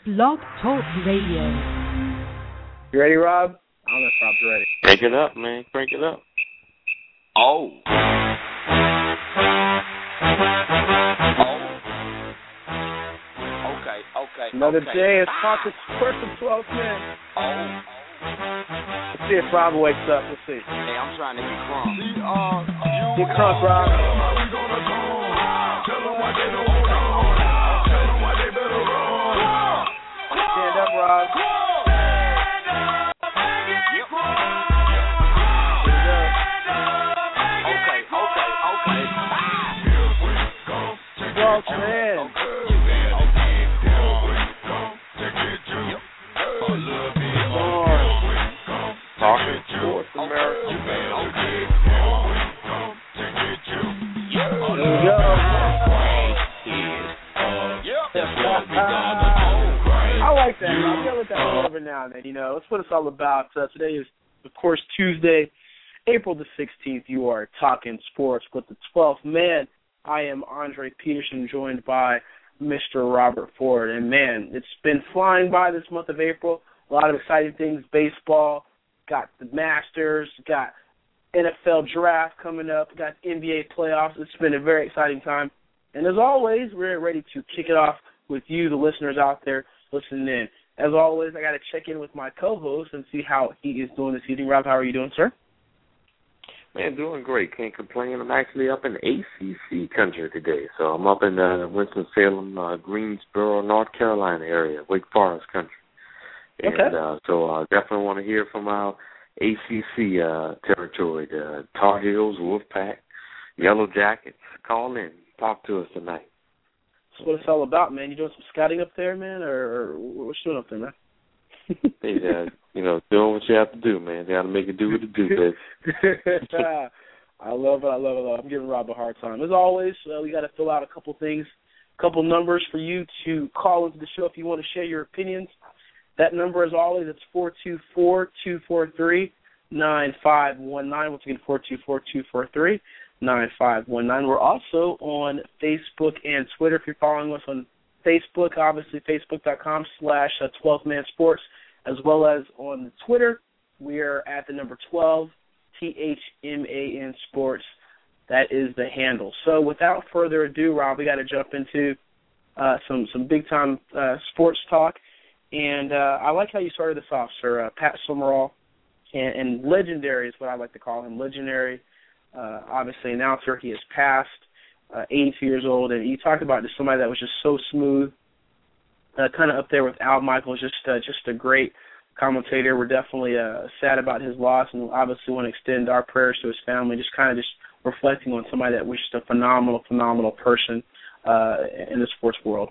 Blog Talk Radio. You ready, Rob? I don't know if Rob's ready. Crank it up, man. Crank it up. Oh. Okay. Another day is Pocket Sports of 12 men. Oh. Let's see if Rob wakes up. Let's see. Hey, I'm trying to get crunk. Get crunk, Rob. Stand up, Rob. Okay. Man. Talking Sports America. There we go. I like that. I feel like that every now and then. You know, that's what it's all about. Today is, of course, Tuesday, April the 16th. You are talking sports with the 12th man. I am Andre Peterson, joined by Mr. Robert Ford. And, man, it's been flying by this month of April. A lot of exciting things. Baseball, got the Masters, got NFL draft coming up, got NBA playoffs. It's been a very exciting time. And as always, we're ready to kick it off with you, the listeners out there listening in. As always, I got to check in with my co-host and see how he is doing this evening. Rob, how are you doing, sir? Man, doing great. Can't complain. I'm actually up in ACC country today. So I'm up in Winston-Salem, Greensboro, North Carolina area, Wake Forest country. And so definitely want to hear from our ACC territory, the Tar Heels, Wolfpack, Yellow Jackets. Call in. Talk to us tonight. That's what it's all about, man. You doing some scouting up there, man, or what's you doing up there, man? Hey, doing what you have to do, man. You got to make it do what it do, baby. I love it. I'm giving Rob a hard time. As always, we got to fill out a couple things, a couple numbers for you to call into the show if you want to share your opinions. That number, as always, it's 424-243-9519. Once again, 424-243-9519. We're also on Facebook and Twitter. If you're following us on Facebook, obviously, facebook.com/12mansports, as well as on the Twitter, we are at the number 12, THMAN Sports. That is the handle. So without further ado, Rob, we got to jump into some big-time sports talk. And I like how you started this off, sir. Pat Summerall, and legendary is what I like to call him, legendary, obviously announcer. He has passed, 82 years old, and you talked about just somebody that was just so smooth, kind of up there with Al Michaels, just a great commentator. We're definitely sad about his loss, and obviously want to extend our prayers to his family, just reflecting on somebody that was just a phenomenal person in the sports world.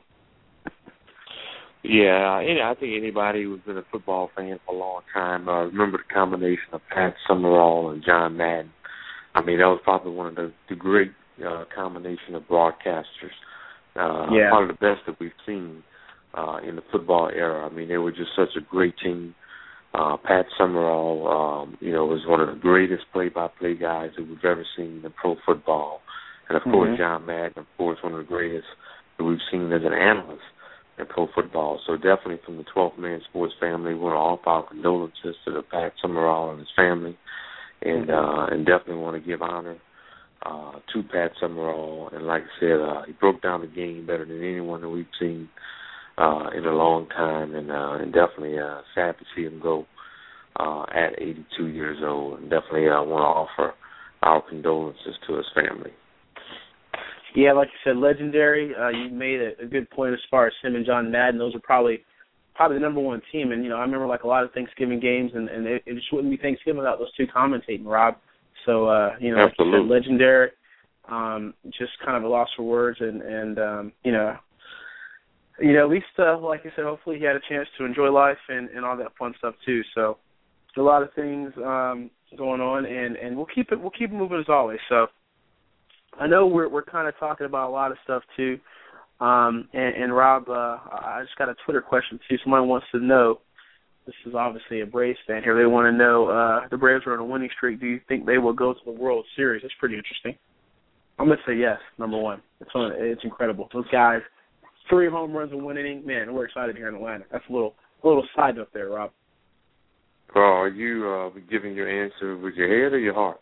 Yeah, I think anybody who's been a football fan for a long time remember the combination of Pat Summerall and John Madden. I mean, that was probably one of the great combination of broadcasters. Probably the best that we've seen in the football era. I mean, they were just such a great team. Pat Summerall, was one of the greatest play-by-play guys that we've ever seen in pro football. And, of course, John Madden, of course, one of the greatest that we've seen as an analyst in pro football. So definitely from the 12th Man Sports family, we want to offer our condolences to the Pat Summerall and his family, and definitely want to give honor to Pat Summerall. And like I said, he broke down the game better than anyone that we've seen in a long time, and definitely sad to see him go at 82 years old. And definitely want to offer our condolences to his family. Yeah, like you said, legendary. You made a good point as far as him and John Madden. Those are probably the number one team. And, I remember like a lot of Thanksgiving games, and it just wouldn't be Thanksgiving without those two commentating, Rob. So, like you said, legendary. Just kind of a loss for words. And at least, like I said, hopefully he had a chance to enjoy life and all that fun stuff too. So a lot of things going on, and we'll keep it moving as always. So I know we're kind of talking about a lot of stuff too, and Rob, I just got a Twitter question too. Somebody wants to know. This is obviously a Braves fan here. They want to know the Braves are on a winning streak. Do you think they will go to the World Series? That's pretty interesting. I'm gonna say yes. Number one, it's incredible. Those guys 3 home runs in 1 inning. Man, we're excited here in Atlanta. That's a little side note there, Rob. Are you giving your answer with your head or your heart?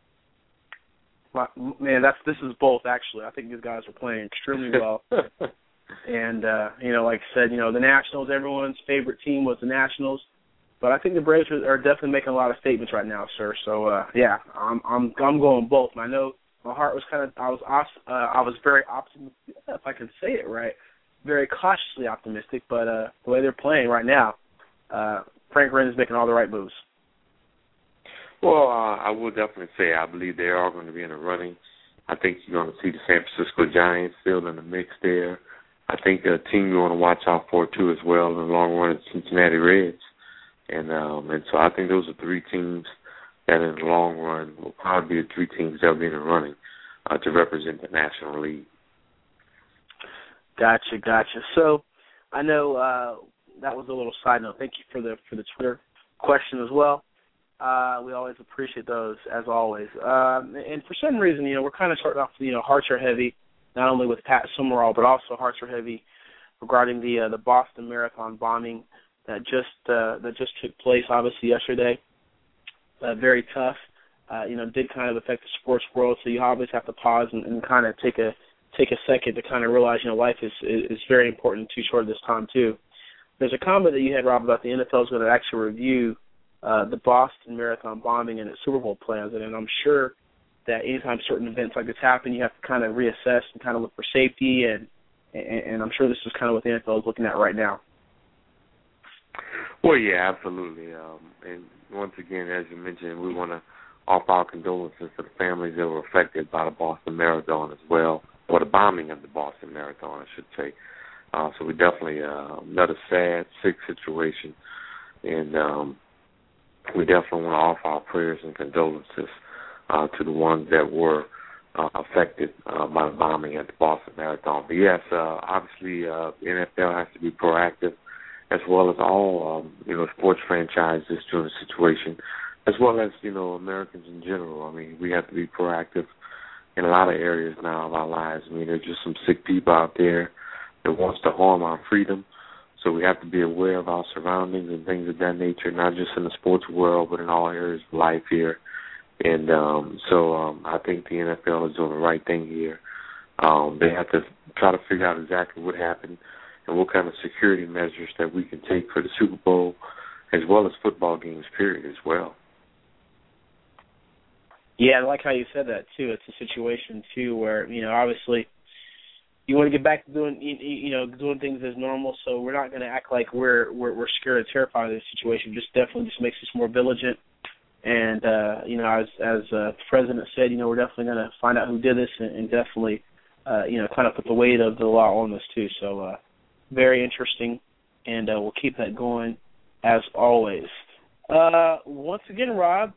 Man, this is both, actually. I think these guys are playing extremely well. And, like I said, the Nationals, everyone's favorite team was the Nationals. But I think the Braves are definitely making a lot of statements right now, sir. So, I'm going both. And I know my heart was I was very optimistic, if I can say it right, very cautiously optimistic. But the way they're playing right now, Frank Wren is making all the right moves. Well, I will definitely say I believe they are going to be in the running. I think you're going to see the San Francisco Giants still in the mix there. I think a team you want to watch out for, too, as well, in the long run is Cincinnati Reds. And so I think those are 3 teams that in the long run will probably be the 3 teams that will be in the running to represent the National League. Gotcha. So I know that was a little side note. Thank you for the Twitter question as well. We always appreciate those, as always. And for some reason, we're kind of starting off, hearts are heavy, not only with Pat Summerall, but also hearts are heavy regarding the Boston Marathon bombing that just took place, obviously, yesterday. Very tough. Did kind of affect the sports world, so you always have to pause and kind of take a second to kind of realize, life is very important too short of this time, too. There's a comment that you had, Rob, about the NFL is going to actually review the Boston Marathon bombing and its Super Bowl plans, and I'm sure that anytime certain events like this happen, you have to kind of reassess and kind of look for safety, and I'm sure this is kind of what the NFL is looking at right now. Well, yeah, absolutely. And once again, as you mentioned, we want to offer our condolences to the families that were affected by the Boston Marathon as well, or the bombing of the Boston Marathon, I should say. So we definitely another sad, sick situation, and we definitely want to offer our prayers and condolences to the ones that were affected by the bombing at the Boston Marathon. But yes, obviously the NFL has to be proactive, as well as all sports franchises during the situation, as well as Americans in general. I mean, we have to be proactive in a lot of areas now of our lives. I mean, there's just some sick people out there that wants to harm our freedom. So we have to be aware of our surroundings and things of that nature, not just in the sports world, but in all areas of life here. And so I think the NFL is doing the right thing here. They have to try to figure out exactly what happened and what kind of security measures that we can take for the Super Bowl, as well as football games, period, as well. Yeah, I like how you said that, too. It's a situation, too, where, obviously you want to get back to doing things as normal, so we're not going to act like we're scared or terrified of this situation. Definitely makes us more vigilant. And, as the president said, we're definitely going to find out who did this and definitely, kind of put the weight of the law on this, too. So very interesting, and we'll keep that going as always. Once again, Rob,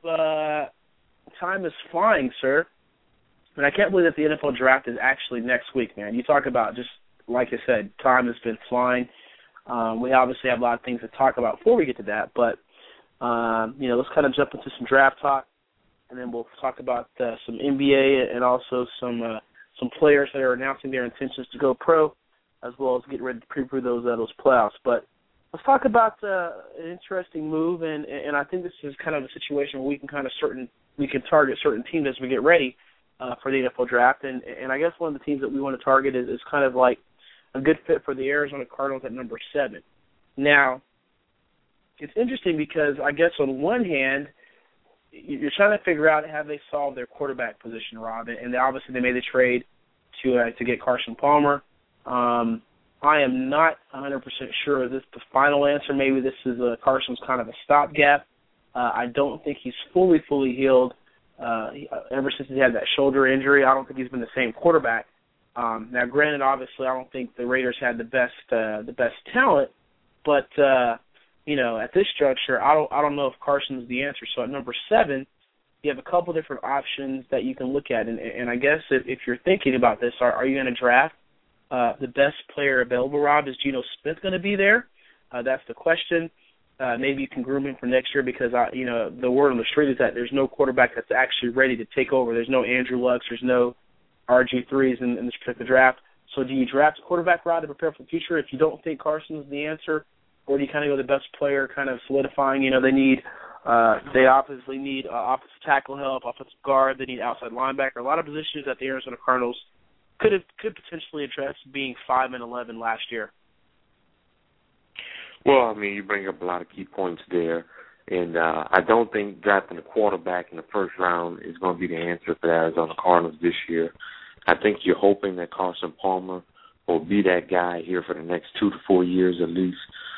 time is flying, sir. And I can't believe that the NFL draft is actually next week, man. You talk about, just like I said, time has been flying. We obviously have a lot of things to talk about before we get to that, but let's kind of jump into some draft talk, and then we'll talk about some NBA and also some players that are announcing their intentions to go pro, as well as get ready to preview those playoffs. But let's talk about an interesting move, and I think this is kind of a situation where we can target certain teams as we get ready for the NFL draft, and I guess one of the teams that we want to target is kind of like a good fit for the Arizona Cardinals at number 7. Now, it's interesting because I guess on one hand, you're trying to figure out have they solved their quarterback position, Rob, and obviously they made the trade to get Carson Palmer. I am not 100% sure this is the final answer. Maybe this is Carson's kind of a stopgap. I don't think he's fully healed. Ever since he had that shoulder injury, I don't think he's been the same quarterback. Now, granted, obviously, I don't think the Raiders had the best talent, but at this juncture, I don't know if Carson's the answer. So at number 7, you have a couple different options that you can look at, and I guess if you're thinking about this, are you going to draft the best player available, Rob? Is Geno Smith going to be there? That's the question. Maybe you can groom him for next year because, the word on the street is that there's no quarterback that's actually ready to take over. There's no Andrew Luck. There's no RG3s in this particular draft. So do you draft a quarterback right to prepare for the future if you don't think Carson's the answer, or do you kind of go the best player, kind of solidifying? They obviously need offensive tackle help, offensive guard. They need outside linebacker. A lot of positions that the Arizona Cardinals could potentially address being 5-11 last year. Well, I mean, you bring up a lot of key points there, and I don't think drafting a quarterback in the first round is going to be the answer for the Arizona Cardinals this year. I think you're hoping that Carson Palmer will be that guy here for the next 2 to 4 years at least.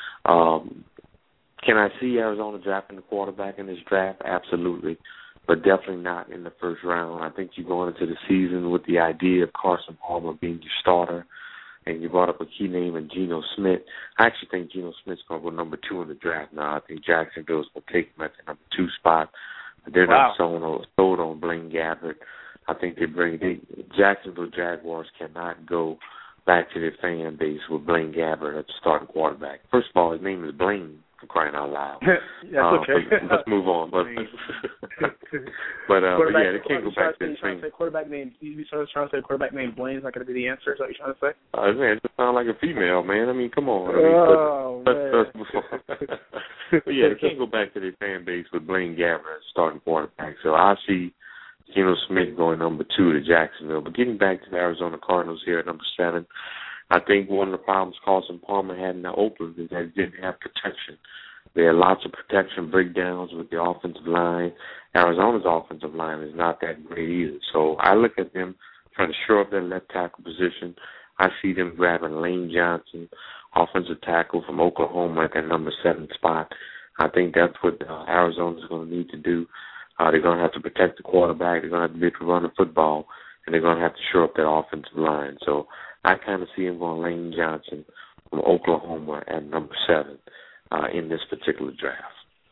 Can I see Arizona drafting a quarterback in this draft? Absolutely, but definitely not in the first round. I think you're going into the season with the idea of Carson Palmer being your starter, and you brought up a key name in Geno Smith. I actually think Geno Smith's going to go number 2 in the draft now. I think Jacksonville's going to take him at the number 2 spot. But they're not sold on Blaine Gabbert. I think Jacksonville Jaguars cannot go back to their fan base with Blaine Gabbert at the starting quarterback. First of all, his name is Blaine, for crying out loud. That's okay. Let's move on. But yeah, they can't go back to the same. Quarterback name. You started trying to say quarterback name Blaine is not going to be the answer. Is that what you're trying to say? Man, it just sounds like a female, man. I mean, come on. Let's move on. But yeah, they can't go back to their fan base with Blaine Gabbert as starting quarterback. So I see Geno Smith going number 2 to Jacksonville. But getting back to the Arizona Cardinals here at number 7, I think one of the problems Carson Palmer had in the Oakland is that he didn't have protection. There are lots of protection breakdowns with the offensive line. Arizona's offensive line is not that great either. So I look at them trying to shore up their left tackle position. I see them grabbing Lane Johnson, offensive tackle from Oklahoma at that number 7 spot. I think that's what Arizona's going to need to do. They're going to have to protect the quarterback. They're going to have to be able to run the football, and they're going to have to shore up that offensive line. So I kind of see him going Lane Johnson from Oklahoma at number 7 in this particular draft.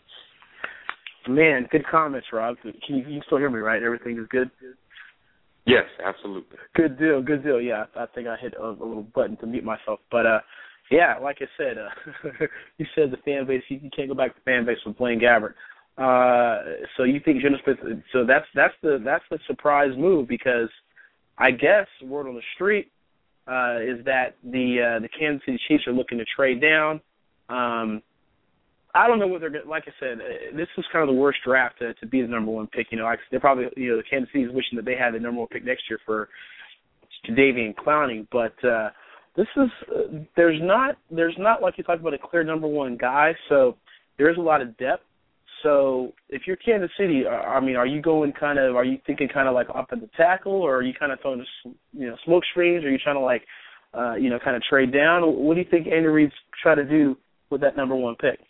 Man, good comments, Rob. You can still hear me, right? Everything is good? Yes, absolutely. Good deal. Yeah, I think I hit a little button to mute myself. But, yeah, like I said, you said the fan base, you can't go back to the fan base with Blaine Gabbert. So you think Geno Smith? So that's the surprise move, because I guess word on the street is that the Kansas City Chiefs are looking to trade down. I don't know what they're going to, like I said, this is kind of the worst draft to be the number 1 pick. They're probably, the Kansas City is wishing that they had the number 1 pick next year for Jadeveon Clowney, but this is there's not like you talked about a clear number 1 guy, so there is a lot of depth. So if you're Kansas City, I mean, are you thinking kind of like offensive tackle, or are you kind of throwing smoke screens, or are you trying to kind of trade down? What do you think Andy Reid's trying to do with that number 1 pick?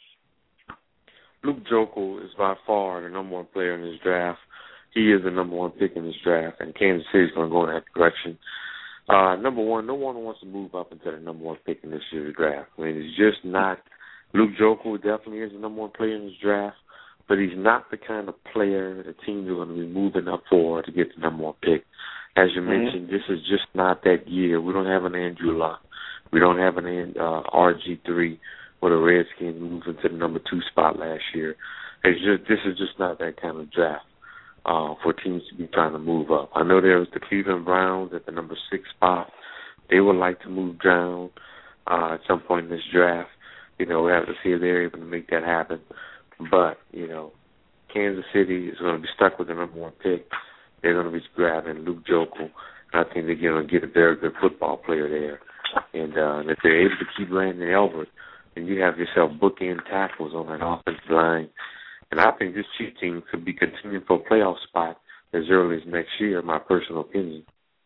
Luke Joeckel is by far the number 1 player in this draft. He is the number 1 pick in this draft, and Kansas City's going to go in that direction. Number 1, no one wants to move up into the number 1 pick in this year's draft. I mean, it's just not. Luke Joeckel definitely is the number 1 player in this draft, but he's not the kind of player the teams are going to be moving up for to get the number 1 pick. As you mentioned, this is just not that year. We don't have an Andrew Luck. We don't have an RG3 where the Redskins moved into the number 2 spot last year. This is just not that kind of draft for teams to be trying to move up. I know there was the Cleveland Browns at the number 6 spot. They would like to move down at some point in this draft. We have to see if they're able to make that happen. But, Kansas City is going to be stuck with the number 1 pick. They're going to be grabbing Luke Joeckel, and I think they're going to get a very good football player there. And if they're able to keep Landon Elbert, then you have yourself bookend tackles on that offensive line. And I think this Chiefs team could be continuing for a playoff spot as early as next year, in my personal opinion.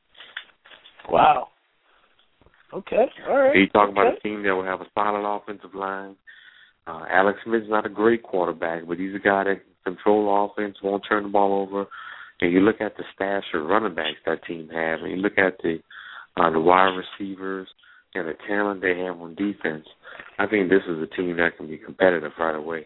Wow. Okay, all right. You talk about a team that will have a solid offensive line. Alex Smith's not a great quarterback, but he's a guy that can control offense, won't turn the ball over. And you look at the stash of running backs that team has, and you look at the wide receivers and the talent they have on defense, I think this is a team that can be competitive right away.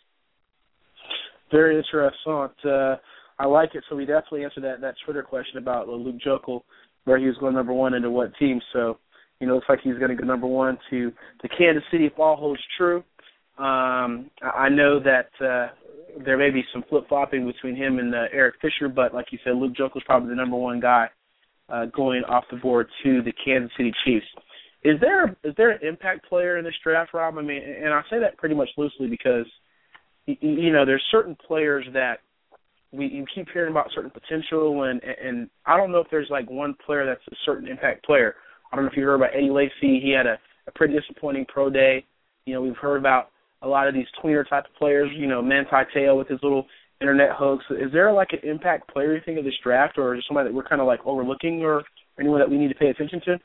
Very interesting. I like it. So we definitely answered that Twitter question about Luke Joeckel, where he was going number 1 into what team. So, looks like he's going to go number 1 to Kansas City if all holds true. I know that there may be some flip-flopping between him and Eric Fisher, but like you said, Luke Joeckel's probably the number 1 guy going off the board to the Kansas City Chiefs. Is there an impact player in this draft, Rob? I mean, and I say that pretty much loosely because, there's certain players that you keep hearing about certain potential, and I don't know if there's like one player that's a certain impact player. I don't know if you heard about Eddie Lacy. He had a pretty disappointing pro day. We've heard about a lot of these tweener type of players, Manti Te'o with his little internet hooks. Is there like an impact player you think of this draft, or is somebody that we're kind of like overlooking, or anyone that we need to pay attention to?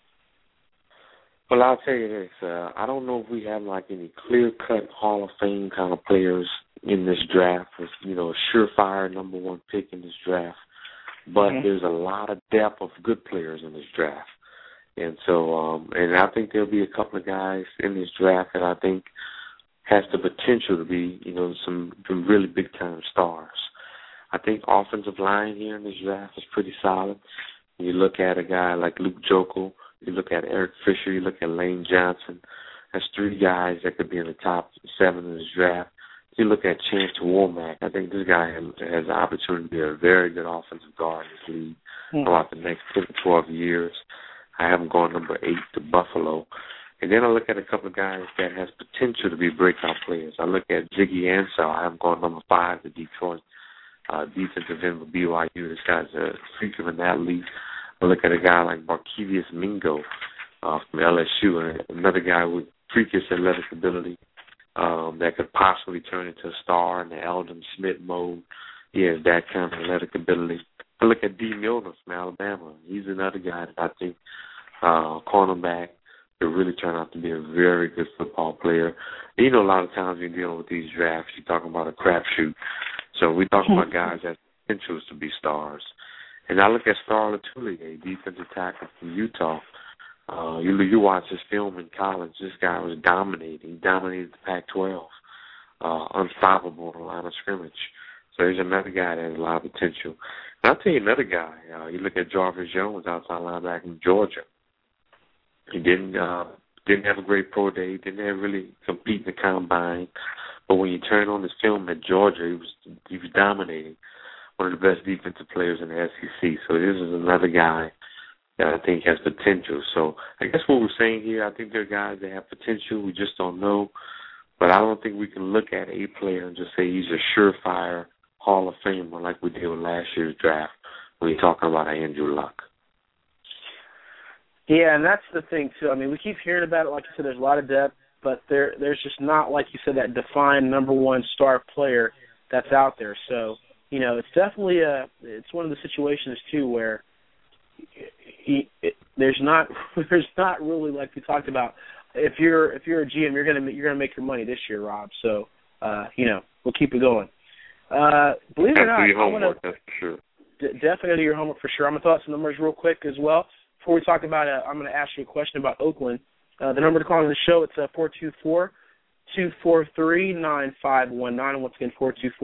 Well, I'll tell you this. I don't know if we have like any clear-cut Hall of Fame kind of players in this draft. With, a surefire number one pick in this draft. But there's a lot of depth of good players in this draft. And so, and I think there'll be a couple of guys in this draft that I think has the potential to be, some really big-time stars. I think offensive line here in this draft is pretty solid. You look at a guy like Luke Joeckel, you look at Eric Fisher, you look at Lane Johnson. That's three guys that could be in the top 7 in this draft. You look at Chance Womack. I think this guy has the opportunity to be a very good offensive guard in this league about the next 10 to 12 years. I have him going number 8 to Buffalo. And then I look at a couple of guys that has potential to be breakout players. I look at Ziggy Ansah. I have him going number 5 to Detroit. Defensive end for BYU. This guy's a freak of an athlete. I look at a guy like Markevious Mingo from LSU, and another guy with freakish athletic ability that could possibly turn into a star in the Eldon Smith mode. He has that kind of athletic ability. I look at D. Milner from Alabama. He's another guy that I think cornerback could really turn out to be a very good football player. And, a lot of times when you're dealing with these drafts, you're talking about a crapshoot. So we're talking about guys that have potentials to be stars. And I look at Star Lotulelei, a defensive tackle from Utah. You watch his film in college. This guy was dominating. He dominated the Pac-12, unstoppable on the line of scrimmage. So there's another guy that has a lot of potential. And I'll tell you another guy. You look at Jarvis Jones, outside linebacker from Georgia. He didn't have a great pro day. Didn't really compete in the combine. But when you turn on his film at Georgia, he was dominating. One of the best defensive players in the SEC. So this is another guy that I think has potential. So I guess what we're saying here, I think there are guys that have potential. We just don't know. But I don't think we can look at a player and just say he's a surefire Hall of Famer like we did with last year's draft when you're talking about Andrew Luck. Yeah, and that's the thing, too. I mean, we keep hearing about it. Like you said, there's a lot of depth, but there's just not, like you said, that defined number one star player that's out there. So, it's definitely it's one of the situations, too, where there's not really, like we talked about, if you're a GM, you're gonna make your money this year, Rob. So, we'll keep it going. Believe it or not, do your homework, that's for sure. Definitely do your homework for sure. I'm gonna throw out some numbers real quick as well. Before we talk about it, I'm gonna ask you a question about Oakland. The number to call on the show, it's 424-243-9519. Once again,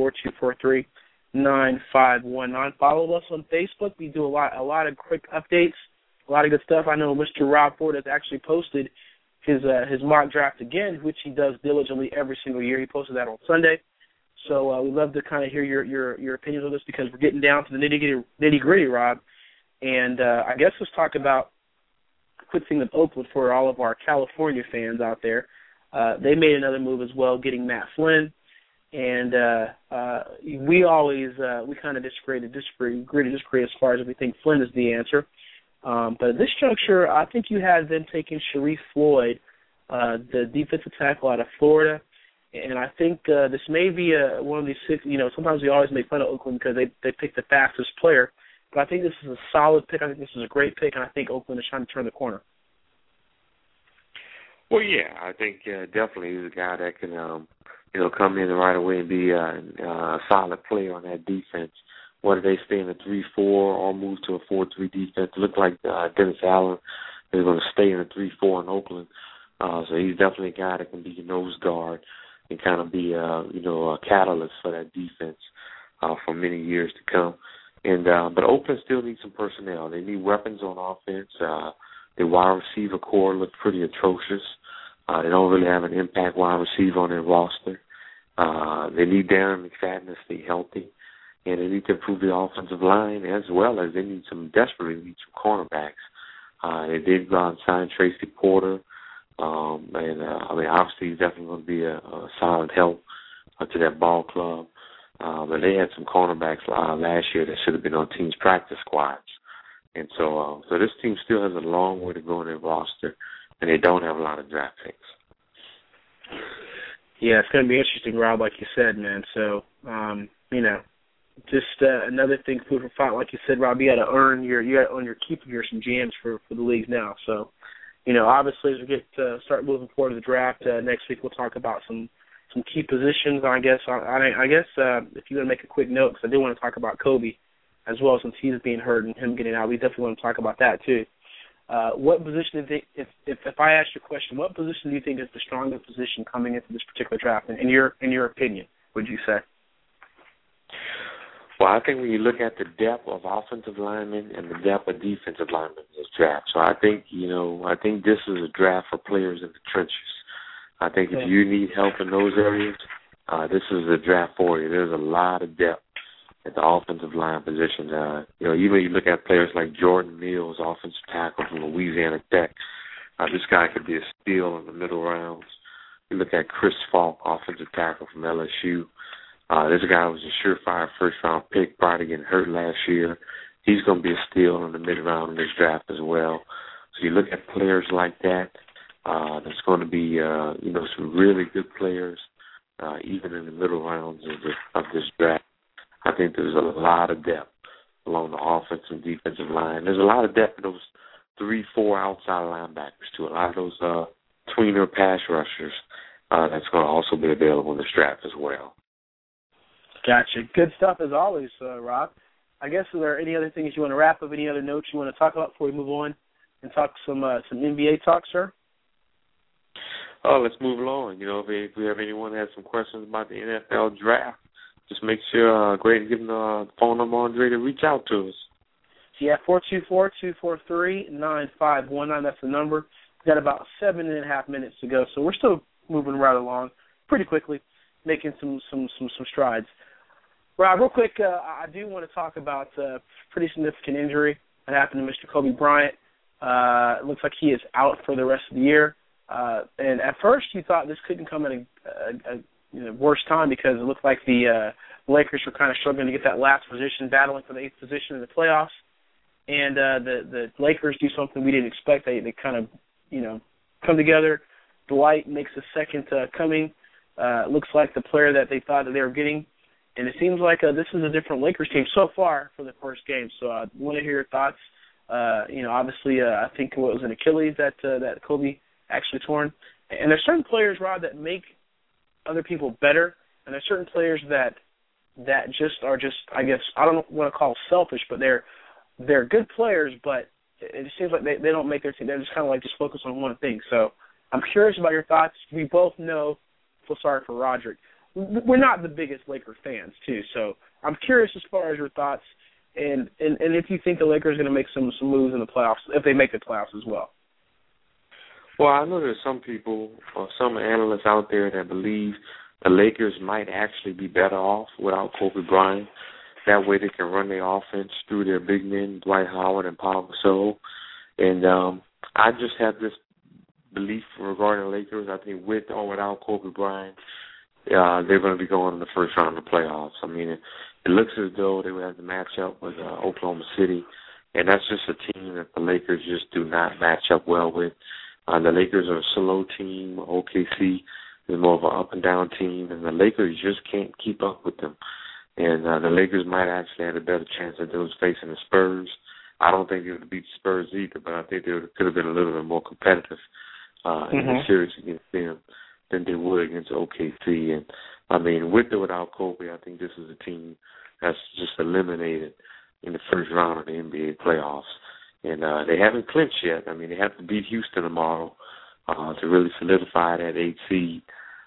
424-243-9519. Follow us on Facebook. We do a lot of quick updates, a lot of good stuff. I know Mr. Rob Ford has actually posted his mock draft again, which he does diligently every single year. He posted that on Sunday. So we'd love to kind of hear your opinions on this because we're getting down to the nitty-gritty, Rob. And I guess let's talk about a quick thing with Oakland for all of our California fans out there. They made another move as well, getting Matt Flynn. And we kind of disagree as far as if we think Flynn is the answer. But at this juncture, I think you had them taking Sharif Floyd, the defensive tackle out of Florida. And I think this may be one of these six. Sometimes we always make fun of Oakland because they pick the fastest player. But I think this is a solid pick. I think this is a great pick, and I think Oakland is trying to turn the corner. Well, yeah, I think definitely he's a guy that can, come in right away and be a solid player on that defense. Whether they stay in a 3-4 or move to a 4-3 defense, it looked like Dennis Allen is going to stay in a 3-4 in Oakland. So he's definitely a guy that can be your nose guard and kind of be, a catalyst for that defense for many years to come. And but Oakland still needs some personnel. They need weapons on offense. Their wide receiver core looks pretty atrocious. They don't really have an impact wide receiver on their roster. They need Darren McFadden to stay healthy. and they need to improve the offensive line as well as they desperately need some cornerbacks. They did go out and sign Tracy Porter, obviously he's definitely going to be a solid help to that ball club. But they had some cornerbacks last year that should have been on teams' practice squads. And so this team still has a long way to go in their roster, and they don't have a lot of draft picks. Yeah, it's going to be interesting, Rob, like you said, man. So, just another thing, food for thought, like you said, Rob. You got to earn your keep of your some jams for the leagues now. So, obviously as we get start moving forward to the draft next week, we'll talk about some key positions. I guess if you're going to make a quick note, because I do want to talk about Kobe as well, since he's being hurt and him getting out. We definitely want to talk about that too. What position do you think, if I ask you a question, what position do you think is the strongest position coming into this particular draft, in your opinion, would you say? Well, I think when you look at the depth of offensive linemen and the depth of defensive linemen in this draft, so I think this is a draft for players in the trenches. I think if you need help in those areas, this is a draft for you. There's a lot of depth at the offensive line position. Even you look at players like Jordan Mills, offensive tackle from Louisiana Tech. This guy could be a steal in the middle rounds. You look at Chris Falk, offensive tackle from LSU. This guy was a surefire first-round pick prior to getting hurt last year. He's going to be a steal in the mid-round in this draft as well. So you look at players like that. There's going to be, some really good players, even in the middle rounds of this draft. I think there's a lot of depth along the offensive and defensive line. There's a lot of depth in those 3-4 outside linebackers, too. A lot of those tweener pass rushers that's going to also be available in this draft as well. Gotcha. Good stuff as always, Rob. I guess, are there any other things you want to wrap up, any other notes you want to talk about before we move on and talk some NBA talk, sir? Oh, let's move along. If we have anyone that has some questions about the NFL draft, just make sure, go ahead and give them the phone number, Andre, to reach out to us. Yeah, 424-243-9519. That's the number. We've got about 7.5 minutes to go, so we're still moving right along pretty quickly, making some strides. Rob, real quick, I do want to talk about a pretty significant injury that happened to Mr. Kobe Bryant. It looks like he is out for the rest of the year. And at first you thought this couldn't come at a worse time, because it looked like the Lakers were kind of struggling to get that last position, battling for the 8th position in the playoffs. And the Lakers do something we didn't expect. They kind of, come together. Dwight makes a second coming. Looks like the player that they thought that they were getting. And it seems like this is a different Lakers team so far for the first game. So I want to hear your thoughts. Obviously, I think it was an Achilles that Kobe actually torn. And there's certain players, Rob, that make other people better. And there's certain players that just are just, I guess, I don't want to call selfish, but they're good players, but it just seems like they don't make their team. They're just kind of like just focus on one thing. So I'm curious about your thoughts. We both know, feel sorry for Roderick, we're not the biggest Lakers fans, too. So I'm curious as far as your thoughts and if you think the Lakers are going to make some moves in the playoffs, if they make the playoffs as well. Well, I know there's some people or some analysts out there that believe the Lakers might actually be better off without Kobe Bryant. That way they can run their offense through their big men, Dwight Howard and Paul Gasol. And I just have this belief regarding the Lakers. I think with or without Kobe Bryant, they're going to be going in the first round of the playoffs. I mean, it looks as though they would have to match up with Oklahoma City, and that's just a team that the Lakers just do not match up well with. The Lakers are a slow team. OKC is more of an up-and-down team, and the Lakers just can't keep up with them. And the Lakers might actually have a better chance of those facing the Spurs. I don't think they would beat the Spurs either, but I think they could have been a little bit more competitive in the series against them than they would against OKC. And, I mean, with or without Kobe, I think this is a team that's just eliminated in the first round of the NBA playoffs. And they haven't clinched yet. I mean, they have to beat Houston tomorrow to really solidify that 8th seed.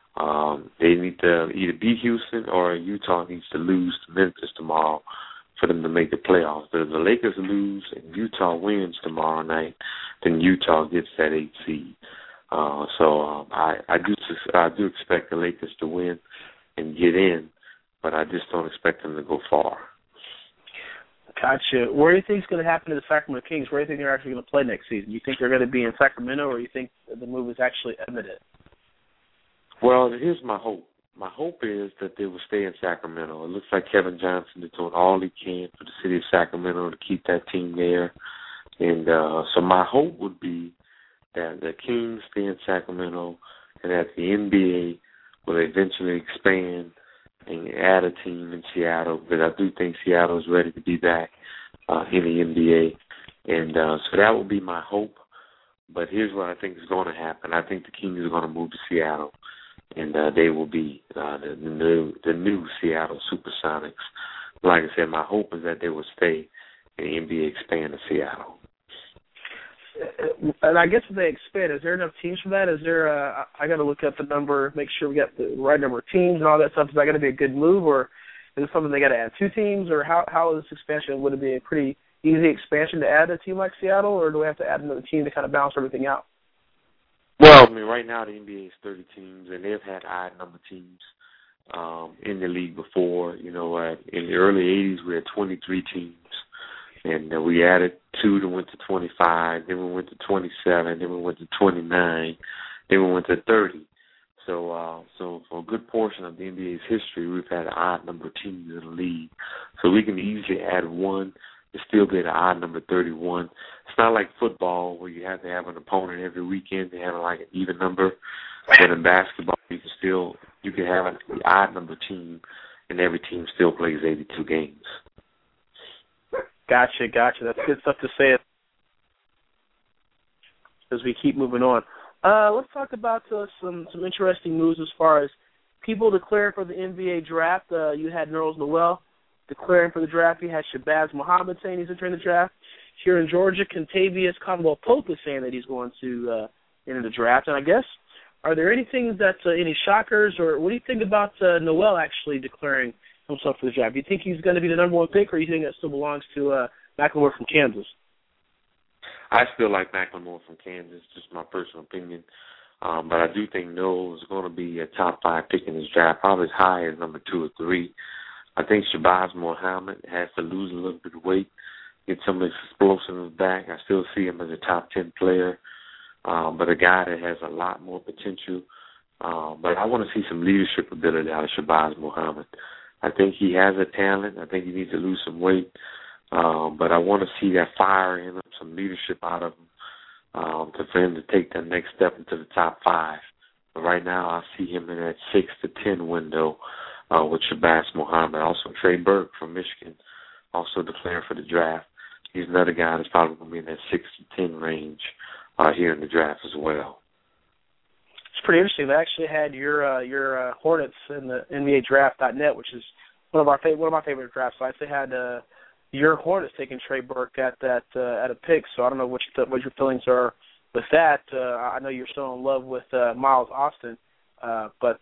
They need to either beat Houston or Utah needs to lose to Memphis tomorrow for them to make the playoffs. But if the Lakers lose and Utah wins tomorrow night, then Utah gets that 8th seed. So I do expect the Lakers to win and get in. but I just don't expect them to go far. Gotcha. Where do you think is going to happen to the Sacramento Kings? Where do you think they're actually going to play next season? You think they're going to be in Sacramento, or you think the move is actually imminent? Well, here's my hope. My hope is that they will stay in Sacramento. It looks like Kevin Johnson is doing all he can for the city of Sacramento to keep that team there. And so my hope would be that the Kings stay in Sacramento and that the NBA will eventually expand and add a team in Seattle, because I do think Seattle is ready to be back in the NBA. And so that would be my hope. But here's what I think is going to happen. I think the Kings are going to move to Seattle, and they will be the new Seattle Supersonics. Like I said, my hope is that they will stay and the NBA expand to Seattle. And I guess if they expand, is there enough teams for that? Is there I got to look up the number, make sure we got the right number of teams and all that stuff. Is that going to be a good move, or is it something they got to add 2 teams, or how is this expansion? Would it be a pretty easy expansion to add a team like Seattle, or do we have to add another team to kind of balance everything out? Well, I mean, right now the NBA is 30 teams, and they've had odd number teams in the league before. You know, in the early 80s, we had 23 teams, and we added 2 that went to 25, then we went to 27, then we went to 29, then we went to 30. So for a good portion of the NBA's history, we've had an odd number of teams in the league. So we can easily add 1 to still be at an odd number 31. It's not like football where you have to have an opponent every weekend to have like an even number. But in basketball, you can have an odd number team, and every team still plays 82 games. Gotcha. That's good stuff to say as we keep moving on. Let's talk about some interesting moves as far as people declaring for the NBA draft. You had Nerlens Noel declaring for the draft. You had Shabazz Muhammad saying he's entering the draft. Here in Georgia, Kentavious Caldwell-Pope is saying that he's going to enter the draft. And I guess, are there any things any shockers, or what do you think about Noel actually declaring himself for the draft? Do you think he's going to be the number 1 pick, or do you think that still belongs to McLemore from Kansas? I still like McLemore from Kansas, just my personal opinion. But I do think Noel is going to be a top 5 pick in this draft, probably as high as number 2 or 3. I think Shabazz Muhammad has to lose a little bit of weight, get some explosiveness back. I still see him as a top 10 player, but a guy that has a lot more potential. But I want to see some leadership ability out of Shabazz Muhammad. I think he has a talent. I think he needs to lose some weight. But I want to see that fire in him, some leadership out of him, for him to take that next step into the top 5. But right now I see him in that 6 to 10 window with Shabazz Muhammad. Also Trey Burke from Michigan, also declaring for the draft. He's another guy that's probably going to be in that 6 to 10 range here in the draft as well. It's pretty interesting. They actually had your Hornets in the NBA Draft.net, which is one of my favorite drafts. So I actually had your Hornets taking Trey Burke at a pick. So I don't know what your feelings are with that. I know you're still in love with Miles Austin, but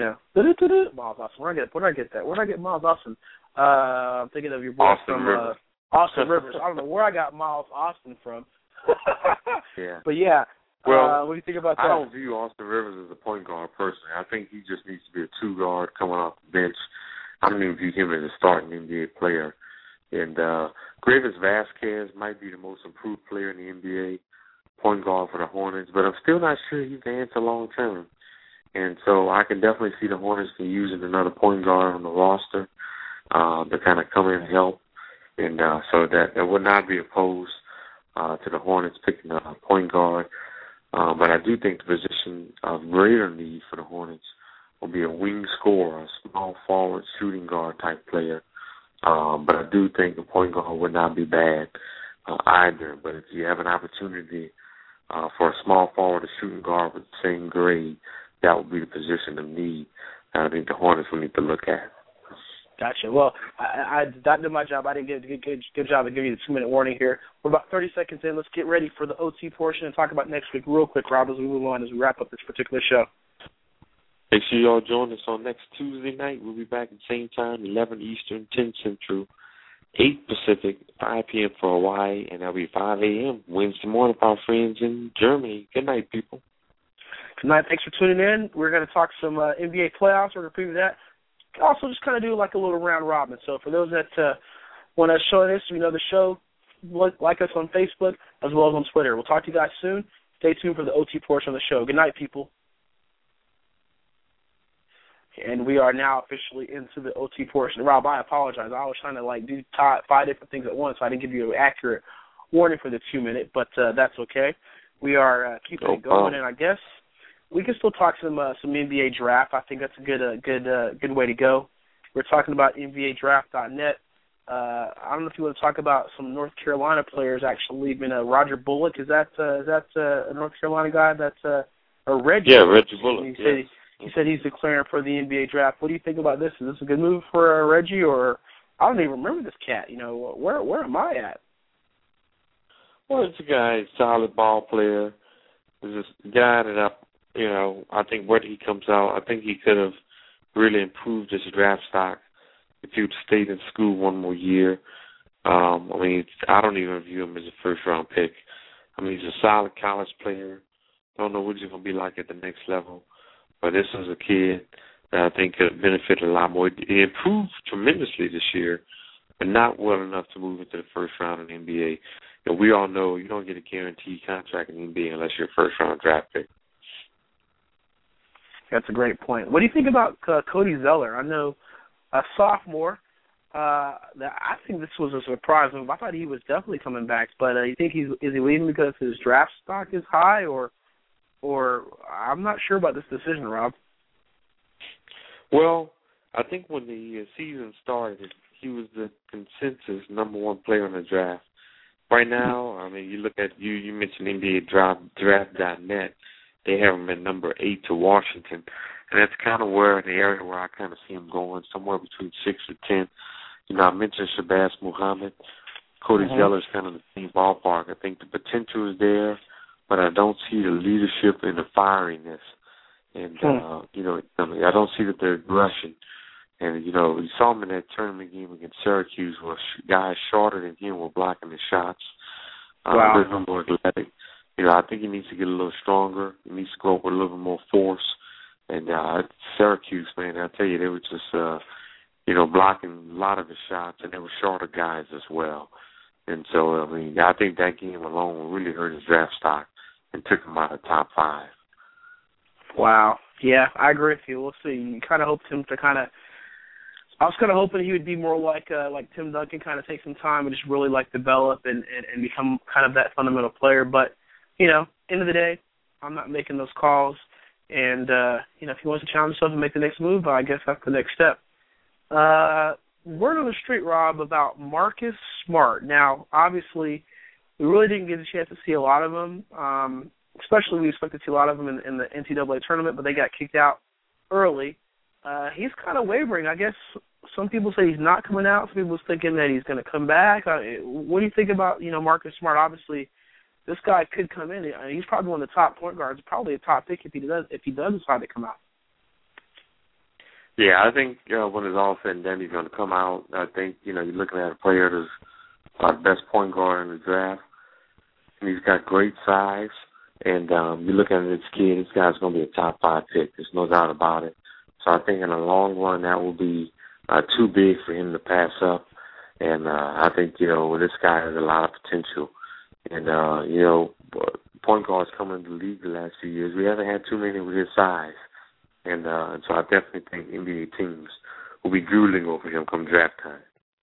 Miles Austin. Where did I get that? Where did I get Miles Austin? I'm thinking of your boy from Austin Rivers. I don't know where I got Miles Austin from. Yeah. But yeah. Well, what do you think about that? I don't view Austin Rivers as a point guard personally. I think he just needs to be a 2 guard coming off the bench. I don't even view him as a starting NBA player. And Gravis Vasquez might be the most improved player in the NBA, point guard for the Hornets, but I'm still not sure he's the answer long term. And so I can definitely see the Hornets using another point guard on the roster to kind of come in and help. And so that would not be opposed to the Hornets picking a point guard. But I do think the position of greater need for the Hornets will be a wing scorer, a small forward shooting guard type player. But I do think a point guard would not be bad either. But if you have an opportunity for a small forward or shooting guard with the same grade, that would be the position of need I think the Hornets will need to look at. Gotcha. Well, I did my job. I didn't get a good job of giving you the 2-minute warning here. We're about 30 seconds in. Let's get ready for the OT portion and talk about next week real quick, Rob, as we move on, as we wrap up this particular show. Make sure y'all join us on next Tuesday night. We'll be back at the same time, 11 Eastern, 10 Central, 8 Pacific, 5 p.m. for Hawaii, and that'll be 5 a.m. Wednesday morning for our friends in Germany. Good night, people. Good night. Thanks for tuning in. We're going to talk some NBA playoffs. We're going to preview that also just kind of do like a little round robin. So for those that want to show this, we know the show, like us on Facebook as well as on Twitter. We'll talk to you guys soon. Stay tuned for the OT portion of the show. Good night, people. And we are now officially into the OT portion. Rob, I apologize. I was trying to do 5 different things at once, so I didn't give you an accurate warning for the 2-minute, but that's okay. We are keeping it going, and I guess we can still talk some NBA draft. I think that's a good way to go. We're talking about NBADraft.net. I don't know if you want to talk about some North Carolina players actually leaving. Roger Bullock, is that a North Carolina guy? That's or Reggie? Yeah, Reggie Bullock. He said he's declaring for the NBA draft. What do you think about this? Is this a good move for Reggie, or I don't even remember this cat? Where am I at? Well, it's a guy, solid ball player. It's a guy that I think where he comes out, I think he could have really improved his draft stock if he would have stayed in school one more year. I don't even view him as a first-round pick. He's a solid college player. Don't know what he's going to be like at the next level. But this is a kid that I think could benefit a lot more. He improved tremendously this year, but not well enough to move into the first round in the NBA. And we all know you don't get a guaranteed contract in the NBA unless you're a first-round draft pick. That's a great point. What do you think about Cody Zeller? I know a sophomore. I think this was a surprise move. I thought he was definitely coming back, but you think is he leaving because his draft stock is high, or I'm not sure about this decision, Rob? Well, I think when the season started, he was the consensus number one player in the draft. Right now, you look at you mentioned NBADraft.net. They have him at number 8 to Washington, and that's kind of the area where I kind of see him going, somewhere between 6 to 10. I mentioned Shabazz Muhammad. Cody Zeller's kind of the same ballpark. I think the potential is there, but I don't see the leadership and the firiness. And, I don't see that they're rushing. And, you saw him in that tournament game against Syracuse where guys shorter than him were blocking the shots. Wow. A little more athletic. I think he needs to get a little stronger. He needs to go up with a little bit more force. And Syracuse, man, I tell you, they were just, blocking a lot of the shots, and they were shorter guys as well. And so, I think that game alone really hurt his draft stock and took him out of the top 5. Wow. Yeah, I agree with you. We'll see. You kind of hoped him to I was kind of hoping he would be more like Tim Duncan, kind of take some time and just really develop and become kind of that fundamental player. But, end of the day, I'm not making those calls. And, if he wants to challenge himself and make the next move, I guess that's the next step. Word on the street, Rob, about Marcus Smart. Now, obviously, we really didn't get a chance to see a lot of him. Especially we expected to see a lot of them in the NCAA tournament, but they got kicked out early. He's kind of wavering. I guess some people say he's not coming out. Some people are thinking that he's going to come back. What do you think about, Marcus Smart? Obviously, this guy could come in. He's probably one of the top point guards, probably a top pick if he does decide to come out. Yeah, I think when it's all said and done, he's going to come out. I think, you're looking at a player that's the best point guard in the draft. And he's got great size. And you're looking at this kid, this guy's going to be a top 5 pick. There's no doubt about it. So I think in the long run, that will be too big for him to pass up. And I think, this guy has a lot of potential. And, point guards coming into the league the last few years, we haven't had too many with his size. And so I definitely think NBA teams will be drooling over him come draft time.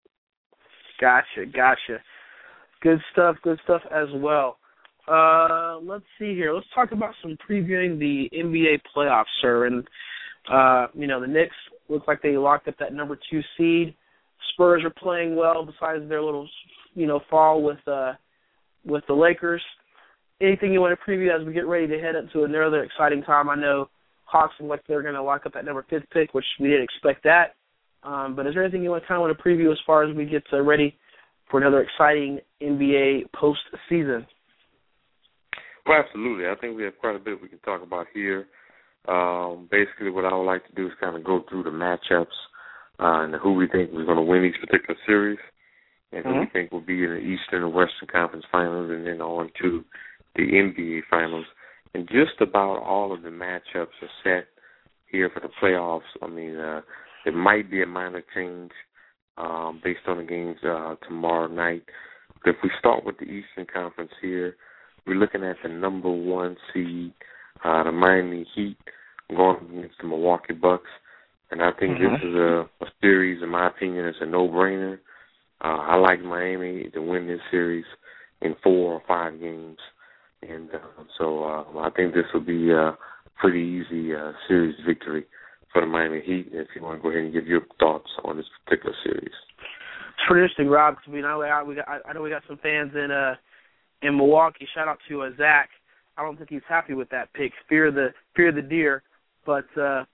Gotcha. Good stuff as well. Let's see here. Let's talk about some previewing the NBA playoffs, sir. And, the Knicks look like they locked up that number 2 seed. Spurs are playing well besides their little, fall with the Lakers. Anything you want to preview as we get ready to head up to another exciting time? I know Hawks look like they're going to lock up that number 5 pick, which we didn't expect that. But is there anything you want to preview as far as we get ready for another exciting NBA postseason? Well, absolutely. I think we have quite a bit we can talk about here. Basically, what I would like to do is kind of go through the matchups and who we think is going to win each particular series and who we think will be in the Eastern and Western Conference Finals and then on to the NBA Finals. And just about all of the matchups are set here for the playoffs. It might be a minor change based on the games tomorrow night. But if we start with the Eastern Conference here, we're looking at the number 1 seed, the Miami Heat, going against the Milwaukee Bucks. And I think this is a series, in my opinion, it's a no-brainer. I like Miami to win this series in 4 or 5 games. And so I think this will be a pretty easy series victory for the Miami Heat. If you want to go ahead and give your thoughts on this particular series. It's pretty interesting, Rob, because I know we got some fans in Milwaukee. Shout out to Zach. I don't think he's happy with that pick. Fear the deer. But,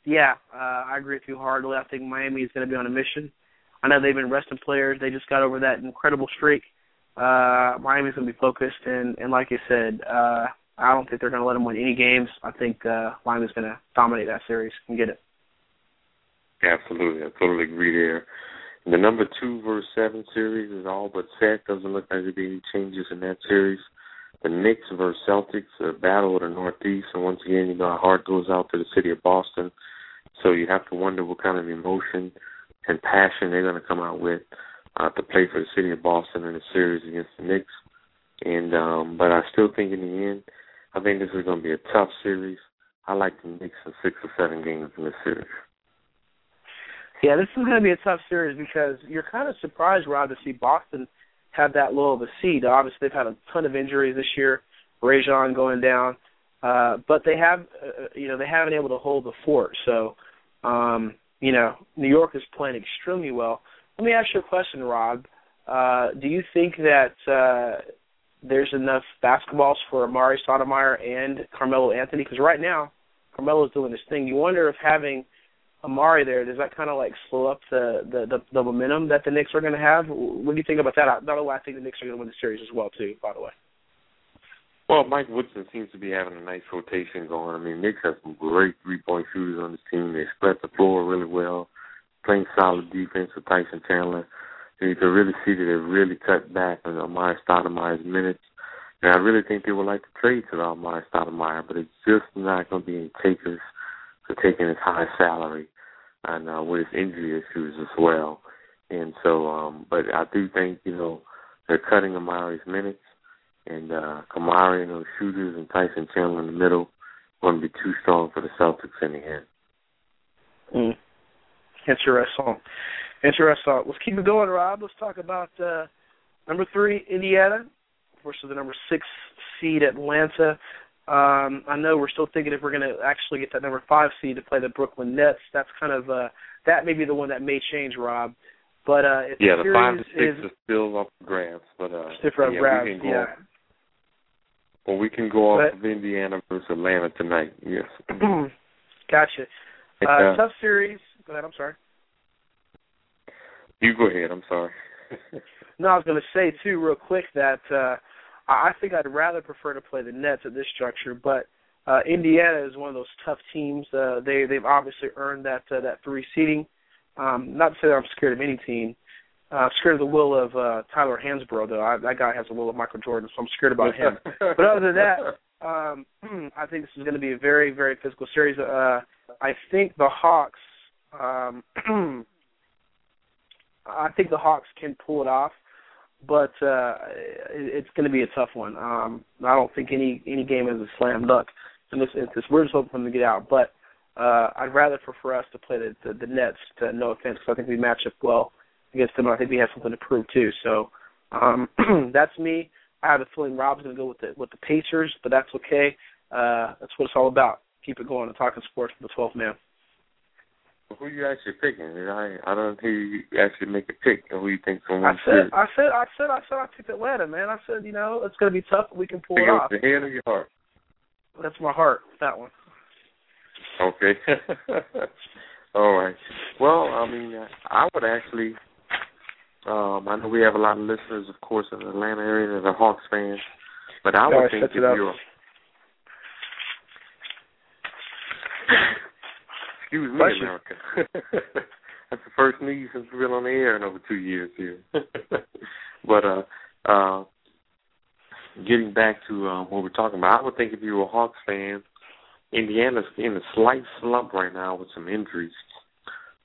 I agree with you hardly. I think Miami is going to be on a mission. I know they've been resting players. They just got over that incredible streak. Miami's going to be focused. And like you said, I don't think they're going to let them win any games. I think Miami's going to dominate that series and get it. Absolutely. I totally agree there. The number 2 versus 7 series is all but set. Doesn't look like there'll be any changes in that series. The Knicks versus Celtics, a battle of the Northeast. And once again, our heart goes out to the city of Boston. So you have to wonder what kind of emotion and passion they're going to come out with to play for the city of Boston in a series against the Knicks. And but I still think in the end, I think this is going to be a tough series. I like the Knicks in 6 or 7 games in this series. Yeah, this is going to be a tough series because you're kind of surprised, Rob, to see Boston have that low of a seed. Obviously, they've had a ton of injuries this year, Rajon going down, but they have, they haven't been able to hold the fort. So, New York is playing extremely well. Let me ask you a question, Rob. Do you think that there's enough basketballs for Amari Stoudemire and Carmelo Anthony? Because right now, Carmelo's doing this thing. You wonder if having Amari there, does that kind of like slow up the momentum that the Knicks are going to have? What do you think about that? Not only I think the Knicks are going to win the series as well, too, by the way. Well, Mike Woodson seems to be having a nice rotation going. I mean, Knicks have some great three-point shooters on this team. They split the floor really well, playing solid defense with Tyson Chandler. And you can really see that they've really cut back on Amari Stoudemire's minutes. And I really think they would like to trade to Amari Stoudemire, but it's just not going to be any takers for taking his high salary and with his injury issues as well. And so, but I do think, they're cutting Amari's minutes, and Kamari and those shooters and Tyson Chandler in the middle going to be too strong for the Celtics in the end. Interesting. Let's keep it going, Rob. Let's talk about number 3, Indiana, versus the number 6 seed, Atlanta. I know we're still thinking if we're going to actually get that number 5 seed to play the Brooklyn Nets. That's kind of that may be the one that may change, Rob. But the 5 and 6 is still up for grabs. But we can go off of Indiana versus Atlanta tonight. Yes. Gotcha. Tough series. Go ahead. I'm sorry. You go ahead. I'm sorry. No, I was going to say too, real quick, that I think I'd rather prefer to play the Nets at this juncture, but Indiana is one of those tough teams. They've obviously earned that 3 seeding. Not to say that I'm scared of any team. I'm scared of the will of Tyler Hansbrough, though. That guy has the will of Michael Jordan, so I'm scared about him. But other than that, I think this is going to be a very, very physical series. I think the Hawks. I think the Hawks can pull it off, but it's going to be a tough one. I don't think any game is a slam dunk in this instance. We're just hoping for them to get out, but I'd rather for us to play the Nets. No offense, because I think we match up well against them. I think we have something to prove too. So that's me. I have a feeling Rob's going to go with the Pacers, but that's okay. That's what it's all about. Keep it going and talking sports for the 12th man. Who are you actually picking? I don't hear you actually make a pick of who you think from one series. I said I picked Atlanta, man. I said, it's going to be tough, but we can pull it off. The head or your heart? That's my heart, that one. Okay. All right. Well, I would actually, I know we have a lot of listeners, of course, in the Atlanta area that are Hawks fans, but I would think if you're... Excuse me, America. That's the first news since we've been on the air in over 2 years here. But getting back to what we're talking about, I would think if you were a Hawks fan, Indiana's in a slight slump right now with some injuries.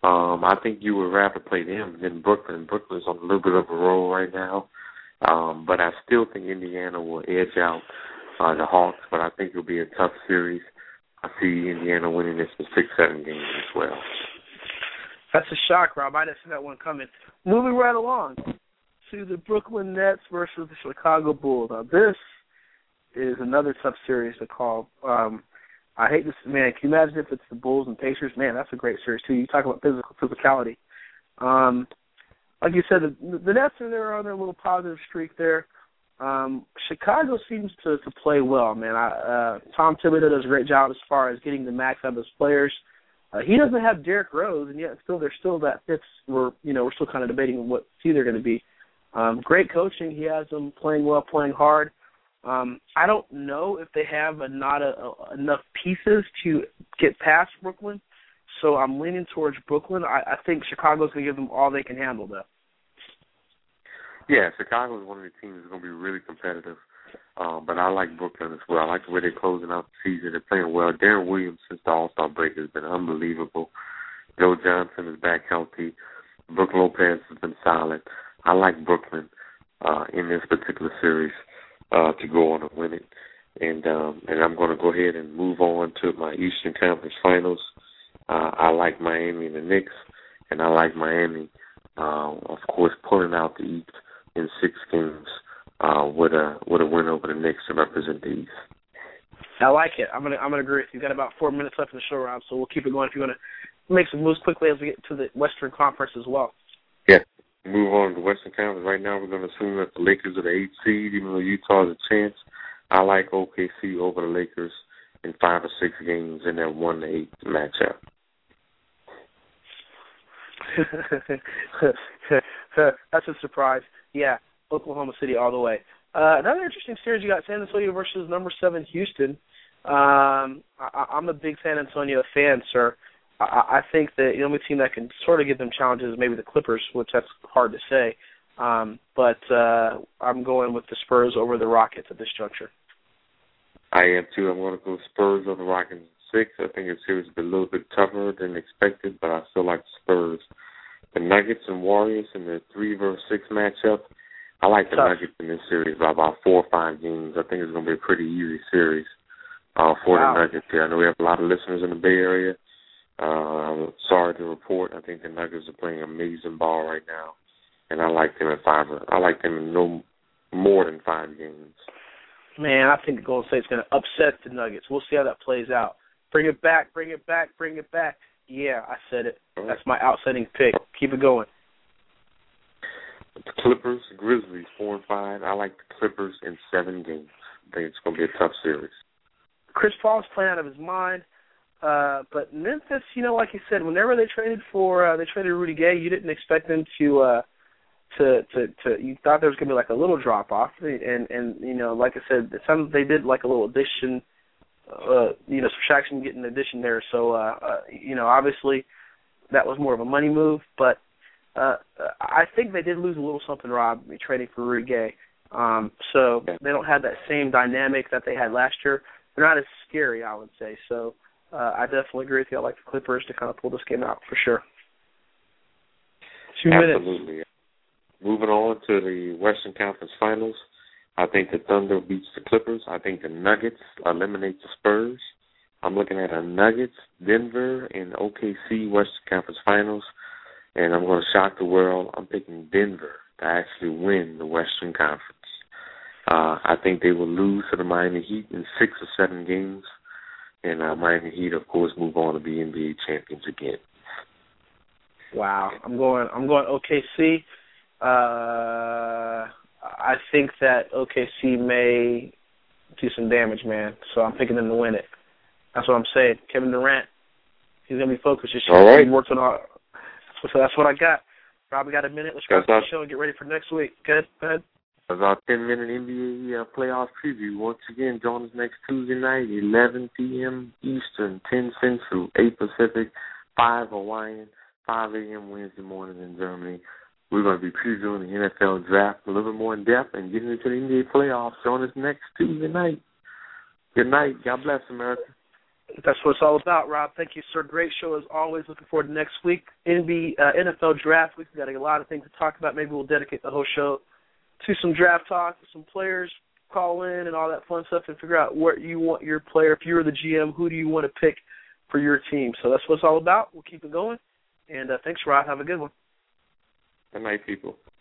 I think you would rather play them than Brooklyn. Brooklyn's on a little bit of a roll right now. But I still think Indiana will edge out the Hawks, but I think it'll be a tough series. I see Indiana winning this for 6-7 games as well. That's a shock, Rob. I didn't see that one coming. Moving right along to the Brooklyn Nets versus the Chicago Bulls. Now, this is another tough series to call. I hate this, man. Can you imagine if it's the Bulls and Pacers? Man, that's a great series, too. You talk about physicality. Like you said, the Nets are there on their little positive streak there. Chicago seems to play well, man. Tom Thibodeau does a great job as far as getting the max out of his players. He doesn't have Derrick Rose, and yet there's still that fits. We're still kind of debating what team they're going to be. Great coaching. He has them playing well, playing hard. I don't know if they have enough pieces to get past Brooklyn, so I'm leaning towards Brooklyn. I think Chicago's going to give them all they can handle, though. Yeah, Chicago is one of the teams that's going to be really competitive, but I like Brooklyn as well. I like the way they're closing out the season. They're playing well. Darren Williams, since the All-Star break, has been unbelievable. Joe Johnson is back healthy. Brook Lopez has been solid. I like Brooklyn in this particular series to go on and win it. And I'm going to go ahead and move on to my Eastern Conference Finals. I like Miami and the Knicks, and I like Miami, of course, pulling out the East in 6 games with a win over the Knicks to represent the East. I like it. I'm gonna agree with you. We've got about 4 minutes left in the show, Rob, so we'll keep it going if you want to make some moves quickly as we get to the Western Conference as well. Yeah. Move on to the Western Conference. Right now we're going to assume that the Lakers are the 8th seed, even though Utah has a chance. I like OKC over the Lakers in 5 or 6 games in that 1-8 matchup. That's a surprise. Yeah, Oklahoma City all the way. Another interesting series, you got San Antonio versus number 7 Houston. I'm a big San Antonio fan, sir. I think that the only team that can sort of give them challenges is maybe the Clippers, which that's hard to say. But I'm going with the Spurs over the Rockets at this juncture. I am, too. I'm going to go Spurs over the Rockets in 6. I think the series will be a little bit tougher than expected, but I still like the Spurs. The Nuggets and Warriors in the 3 versus 6 matchup, I like the Nuggets in this series by about 4 or 5 games. I think it's going to be a pretty easy series for the Nuggets here. I know we have a lot of listeners in the Bay Area. I'm sorry to report, I think the Nuggets are playing amazing ball right now, and I like them in 5. I like them in no more than 5 games. Man, I think Golden State's going to upset the Nuggets. We'll see how that plays out. Bring it back, bring it back, bring it back. Yeah, I said it. Right. That's my outsetting pick. Keep it going. The Clippers, Grizzlies, 4 and 5. I like the Clippers in 7 games. I think it's going to be a tough series. Chris Paul's playing out of his mind. But Memphis, like you said, whenever they traded Rudy Gay, you didn't expect them to you thought there was going to be like a little drop off, and like I said, they did like a little addition, subtraction, getting an addition there. So obviously that was more of a money move, but I think they did lose a little something, Rob, trading for Rudy Gay. So they don't have that same dynamic that they had last year. They're not as scary, I would say. So I definitely agree with you. I like the Clippers to kind of pull this game out for sure. 2 minutes. Absolutely. Moving on to the Western Conference Finals, I think the Thunder beats the Clippers. I think the Nuggets eliminate the Spurs. I'm looking at a Nuggets, Denver, and OKC Western Conference Finals, and I'm going to shock the world. I'm picking Denver to actually win the Western Conference. I think they will lose to the Miami Heat in 6 or 7 games, and Miami Heat, of course, move on to be NBA champions again. Wow, I'm going OKC. I think that OKC may do some damage, man. So I'm picking them to win it. That's what I'm saying. Kevin Durant, he's gonna be focused. Just worked on all. So that's what I got. Probably got a minute. Let's go to the show and get ready for next week. Good. That's our 10-minute NBA playoff preview. Once again, join us next Tuesday night, 11 p.m. Eastern, 10 Central, 8 Pacific, 5 Hawaiian, 5 a.m. Wednesday morning in Germany. We're going to be previewing the NFL draft a little bit more in depth and getting into the NBA playoffs. Join us next Tuesday night. Good night. God bless, America. That's what it's all about, Rob. Thank you, sir. Great show as always. Looking forward to next week. NFL Draft Week. We've got a lot of things to talk about. Maybe we'll dedicate the whole show to some draft talk, to some players, call in and all that fun stuff, and figure out where you want your player. If you're the GM, who do you want to pick for your team? So that's what it's all about. We'll keep it going. And thanks, Rob. Have a good one. Good night, people.